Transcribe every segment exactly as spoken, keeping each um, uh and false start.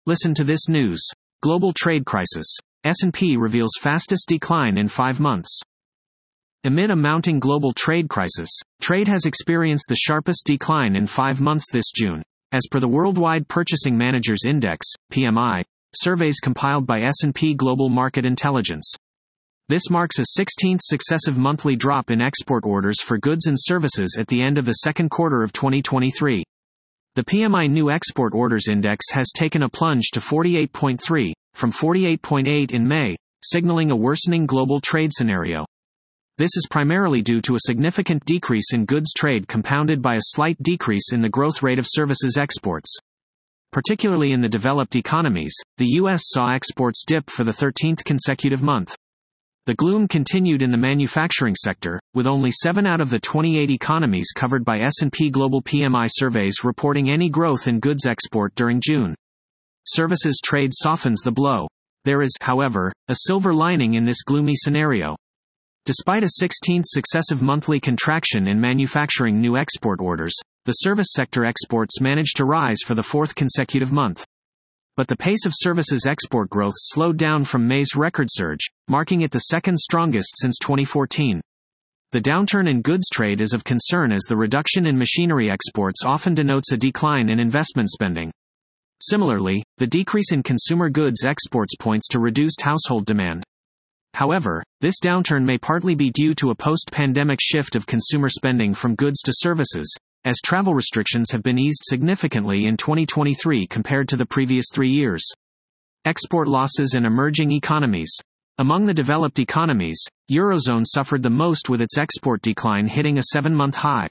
Listen to this news. Global trade crisis. S and P reveals fastest decline in five months. Amid a mounting global trade crisis, trade has experienced the sharpest decline in five months this June, as per the Worldwide Purchasing Managers Index, P M I, surveys compiled by S and P Global Market Intelligence. This marks a sixteenth successive monthly drop in export orders for goods and services at the end of the second quarter of twenty twenty-three. The P M I New Export Orders Index has taken a plunge to forty-eight point three, from forty-eight point eight in May, signaling a worsening global trade scenario. This is primarily due to a significant decrease in goods trade compounded by a slight decrease in the growth rate of services exports. Particularly in the developed economies, the U S saw exports dip for the thirteenth consecutive month. The gloom continued in the manufacturing sector, with only seven out of the twenty-eight economies covered by S and P Global P M I surveys reporting any growth in goods export during June. Services trade softens the blow. There is, however, a silver lining in this gloomy scenario. Despite a sixteenth successive monthly contraction in manufacturing new export orders, the service sector exports managed to rise for the fourth consecutive month. But the pace of services export growth slowed down from May's record surge, marking it the second strongest since twenty fourteen. The downturn in goods trade is of concern as the reduction in machinery exports often denotes a decline in investment spending. Similarly, the decrease in consumer goods exports points to reduced household demand. However, this downturn may partly be due to a post-pandemic shift of consumer spending from goods to services, as travel restrictions have been eased significantly in twenty twenty-three compared to the previous three years. Export losses in emerging economies. Among the developed economies, Eurozone suffered the most with its export decline hitting a seven-month high.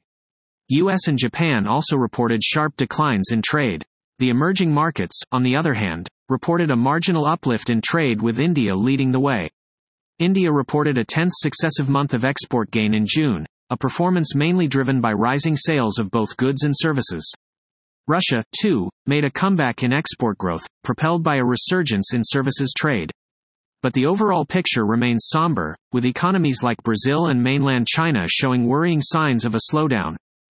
U S and Japan also reported sharp declines in trade. The emerging markets, on the other hand, reported a marginal uplift in trade with India leading the way. India reported a tenth successive month of export gain in June, a performance mainly driven by rising sales of both goods and services. Russia, too, made a comeback in export growth, propelled by a resurgence in services trade. But the overall picture remains somber, with economies like Brazil and mainland China showing worrying signs of a slowdown.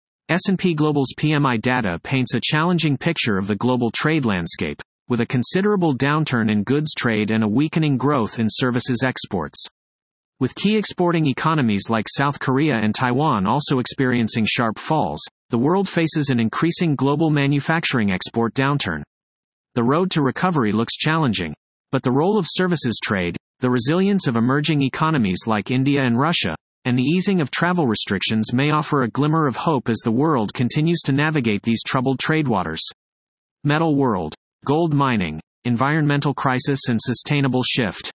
S and P Global's P M I data paints a challenging picture of the global trade landscape, with a considerable downturn in goods trade and a weakening growth in services exports. With key exporting economies like South Korea and Taiwan also experiencing sharp falls, the world faces an increasing global manufacturing export downturn. The road to recovery looks challenging, but the role of services trade, the resilience of emerging economies like India and Russia, and the easing of travel restrictions may offer a glimmer of hope as the world continues to navigate these troubled trade waters. Metal world. Gold mining, environmental crisis and sustainable shift.